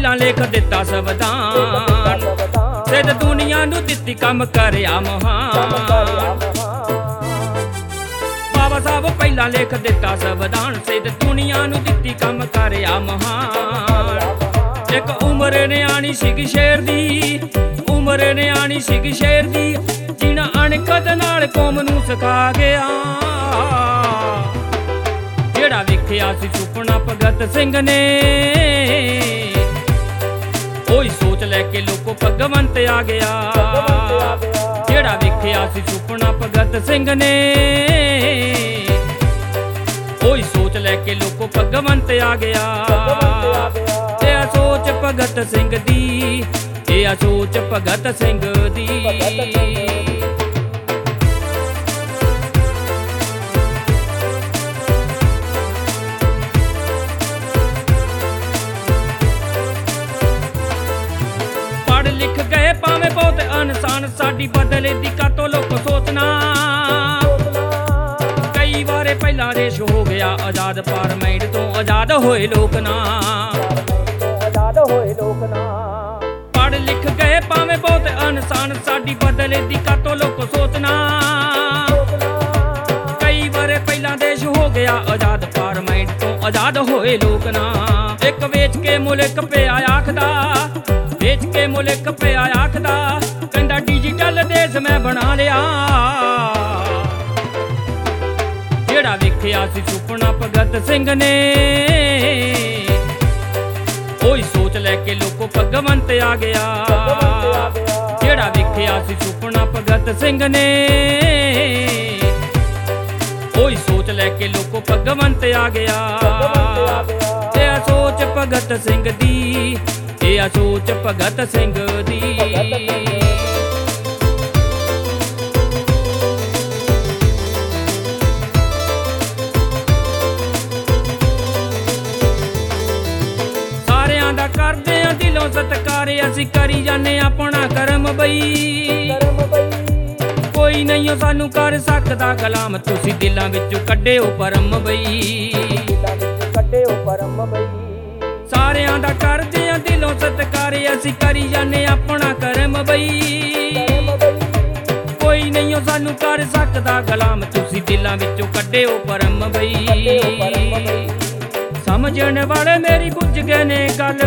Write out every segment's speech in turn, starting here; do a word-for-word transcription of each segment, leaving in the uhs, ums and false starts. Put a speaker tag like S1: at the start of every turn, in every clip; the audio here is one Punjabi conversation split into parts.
S1: ਪਹਿਲਾਂ ਲਿਖ ਦਿੱਤਾ ਸੰਵਿਧਾਨ, ਸਿੱਧ ਦੁਨੀਆ ਨੂੰ ਦਿੱਤੀ ਕੰਮ ਕਰਿਆ ਮਹਾਨ। ਬਾਬਾ ਸਾਹਿਬ ਪਹਿਲਾਂ ਲਿਖ ਦਿੱਤਾ ਸੰਵਿਧਾਨ, ਸਿੱਧ ਦੁਨੀਆ ਨੂੰ ਦਿੱਤੀ ਕੰਮ ਕਰਿਆ ਮਹਾਨ। ਇੱਕ ਉਮਰ ਨਿਆਣੀ ਸੀਗੀ ਸ਼ੇਰ ਦੀ, ਉਮਰ ਨਿਆਣੀ ਸੀਗੀ ਸ਼ੇਰ ਦੀ, ਜੀਣਾ ਅਣਖਦ ਨਾਲ ਕੌਮ ਨੂੰ ਸਿਖਾ ਗਿਆ। ਜਿਹੜਾ ਵੇਖਿਆ ਸੀ ਸੁਪਨਾ ਭਗਤ ਸਿੰਘ ਨੇ, ਉਹੀ ਸੋਚ ਲੈ ਕੇ ਲੋਕੋ ਭਗਵੰਤ ਆ ਗਿਆ। ਜਿਹੜਾ ਵੇਖਿਆ ਸੀ ਸੁਪਨਾ ਭਗਤ ਸਿੰਘ ਨੇ, ਉਹੀ ਸੋਚ ਲੈ ਕੇ ਲੋਕੋ ਭਗਵੰਤ ਆ ਗਿਆ। ਇਹ ਆ ਸੋਚ ਭਗਤ ਸਿੰਘ ਦੀ, ਇਹ ਆ ਸੋਚ ਭਗਤ ਸਿੰਘ ਦੀ। ਪੜ੍ਹ ਲਿਖ ਗਏ ਭਾਵੇਂ ਬਹੁਤ ਇਨਸਾਨ, ਸਾਡੀ ਬਦਲੇ ਦੀ ਕਾਤੋਂ ਲੋਕ ਸੋਚਣਾ। ਕਈ ਵਾਰੇ ਪਹਿਲਾਂ ਦੇਸ਼ ਹੋ ਗਿਆ ਆਜ਼ਾਦ, ਪਾਰਲੀਮੈਂਟ ਤੋਂ ਆਜ਼ਾਦ ਹੋਏ ਲੋਕ ਨਾ। ਪੜ੍ਹ ਲਿਖ ਗਏ ਭਾਵੇਂ ਬਹੁਤ ਇਨਸਾਨ, ਸਾਡੀ ਬਦਲੇ ਦੀ ਕਾਤੋਂ ਲੋਕ ਸੋਚਣਾ। ਕਈ ਵਾਰੇ ਪਹਿਲਾਂ ਦੇਸ਼ ਹੋ ਗਿਆ ਆਜ਼ਾਦ, ਪਾਰਲੀਮੈਂਟ ਤੋਂ ਆਜ਼ਾਦ ਹੋਏ ਲੋਕ ਨਾ। ਇੱਕ ਵੇਚ ਕੇ ਮੁਲਕ ਪਿਆ ਆਖਦਾ, ਵੇਚ ਕੇ ਮੁਲਕ ਪਿਆ ਆਖਦਾ, ਕਹਿੰਦਾ ਡਿਜੀਟਲ ਦੇਸ਼ ਮੈਂ ਬਣਾ ਲਿਆ। ਜਿਹੜਾ ਵੇਖਿਆ ਸੀ ਸੁਪਨਾ ਭਗਤ ਸਿੰਘ ਨੇ, ਉਹੀ ਸੋਚ ਲੈ ਕੇ ਲੋਕੋ ਭਗਵੰਤ ਆ ਗਿਆ। ਜਿਹੜਾ ਵੇਖਿਆ ਸੀ ਸੁਪਨਾ ਭਗਤ ਸਿੰਘ ਨੇ, ਉਹੀ ਸੋਚ ਲੈ ਕੇ ਲੋਕੋ ਭਗਵੰਤ ਆ ਗਿਆ। ਇਹ ਆ ਸੋਚ ਭਗਤ ਸਿੰਘ ਦੀ, ਇਹ ਆ ਸੋਚ ਭਗਤ ਸਿੰਘ ਦੀ। ਸਾਰਿਆਂ ਦਾ ਕਰਦੇ ਆ ਦਿਲੋਂ ਸਤਿਕਾਰ, ਅਸੀਂ ਕਰੀ ਜਾਂਦੇ ਆਪਣਾ ਕਰਮ ਬਈ। ਕੋਈ ਨਹੀਂ ਸਾਨੂੰ ਕਰ ਸਕਦਾ ਗੁਲਾਮ, ਤੁਸੀਂ ਦਿਲਾਂ ਵਿੱਚੋਂ ਕੱਢਿਓ ਪਰਮ ਬਈ। ਸਾਰਿਆਂ ਦਾ ਕਰਦੇ ਆ ਦਿਲੋਂ ਸਤਿਕਾਰ, ਅਸੀਂ ਕਰੀ ਜਾਂਦੇ ਆਪਣਾ ਕਰਮ ਬਈ। ਕੋਈ ਨਹੀਂ ਸਾਨੂੰ ਕਰ ਸਕਦਾ ਗੁਲਾਮ, ਤੁਸੀਂ ਦਿਲਾਂ ਵਿੱਚੋਂ ਕੱਢਿਓ ਪਰਮ ਬਈ। ਸਮਝਣ ਵਾਲੇ ਮੇਰੀ ਗੁੱਝ ਗਏ ਨੇ ਗੱਲ,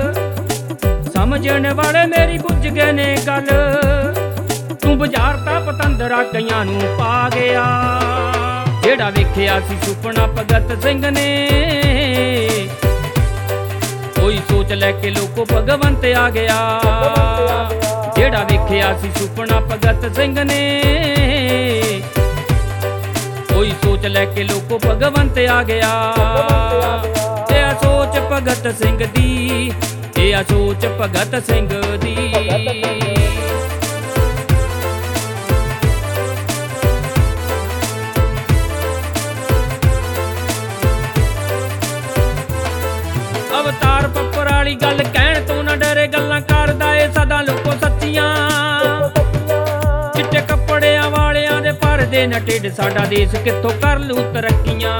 S1: ਸਮਝਣ ਵਾਲੇ ਮੇਰੀ ਗੁੱਝ ਗਏ ਨੇ ਗੱਲ। ਤੂੰ ਬਾਜ਼ਾਰ ਤਾਂ ਪਤੰਦਰਾ ਕਈਆਂ ਨੂੰ ਪਾ ਗਿਆ। ਜਿਹੜਾ ਵੇਖਿਆ ਸੀ ਸੁਪਨਾ ਭਗਤ ਸਿੰਘ ਨੇ, ਉਹੀ ਸੋਚ ਲੈ ਕੇ ਲੋਕੋ ਭਗਵੰਤ ਆ ਗਿਆ। ਜਿਹੜਾ ਵੇਖਿਆ ਸੀ ਸੁਪਨਾ ਭਗਤ ਸਿੰਘ ਨੇ, ਉਹੀ ਸੋਚ ਲੈ ਕੇ ਲੋਕੋ ਭਗਵੰਤ ਆ ਗਿਆ। ਇਹ ਆ ਸੋਚ ਭਗਤ ਸਿੰਘ ਦੀ, ਇਹ ਆ ਸੋਚ ਭਗਤ ਸਿੰਘ ਦੀ। ਅਵਤਾਰ ਪੱਪਰ ਵਾਲੀ ਗੱਲ ਕਹਿਣ ਤੋਂ ਨਾ ਡਰੇ, ਗੱਲਾਂ ਕਰਦਾ ਏ ਸਦਾ ਲੋਕੋ ਸੱਚੀਆਂ। ਚਿੱਟੇ ਕੱਪੜਿਆਂ ਵਾਲਿਆਂ ਦੇ ਭਰਦੇ ਨਾ ਢਿੱਡ, ਸਾਡਾ ਦੇਸ਼ ਕਿੱਥੋਂ ਕਰ ਲੂ ਤਰੱਕੀਆਂ।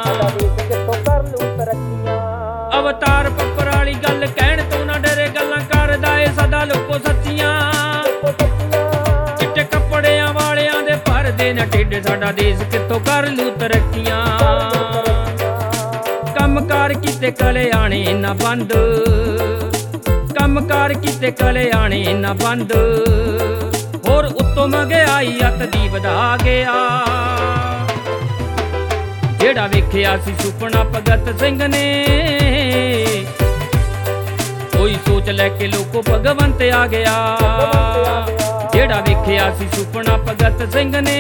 S1: ਅਵਤਾਰ ਪੱਪਰ ਵਾਲੀ ਗੱਲ ਕਹਿਣ ਤੋਂ ਨਾ ਡਰੇ, ਗੱਲਾਂ ਕਰਦਾ ਏ ਸਦਾ ਲੋਕੋ ਸੱਚੀਆਂ। ਚਿੱਟੇ ਕੱਪੜਿਆਂ ਵਾਲਿਆਂ ਦੇ ਭਰਦੇ ਨਾ ਢਿੱਡ, ਸਾਡਾ ਦੇਸ਼ ਕਿੱਥੋਂ ਕਰ ਲੂ ਤਰੱਕੀਆਂ। ਕੰਮਕਾਰ ਕੀਤੇ ਕਲਿਆਣੇ ਨਾ ਬੰਦ, ਕੰਮਕਾਰ ਕੀਤੇ ਕਲਿਆਣੇ ਨਾ ਬੰਦ। ਹੋਰ ਉੱਤੋਂ ਮਹਿੰਗਾਈ ਅੱਤ ਦੀ ਵਧਾ ਗਿਆ। ਜਿਹੜਾ ਵੇਖਿਆ ਸੀ ਸੁਪਨਾ ਭਗਤ ਸਿੰਘ ਨੇ, ਉਹੀ ਸੋਚ ਲੈ ਕੇ ਲੋਕੋ ਭਗਵੰਤ ਆ ਗਿਆ। ਜਿਹੜਾ ਵੇਖਿਆ ਸੀ ਸੁਪਨਾ ਭਗਤ ਸਿੰਘ ਨੇ,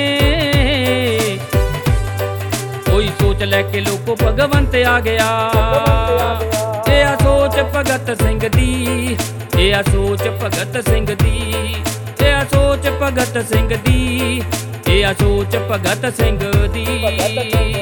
S1: ਉਹੀ ਸੋਚ ਲੈ ਕੇ ਲੋਕੋ ਭਗਵੰਤ ਆ ਗਿਆ। ਇਹ ਆ ਸੋਚ ਭਗਤ ਸਿੰਘ ਦੀ, ਇਹ ਆ ਸੋਚ ਭਗਤ ਸਿੰਘ ਦੀ। ਇਹ ਆ ਸੋਚ ਭਗਤ ਸਿੰਘ ਦੀ, ਇਹ ਆ ਸੋਚ ਭਗਤ ਸਿੰਘ ਦੀ।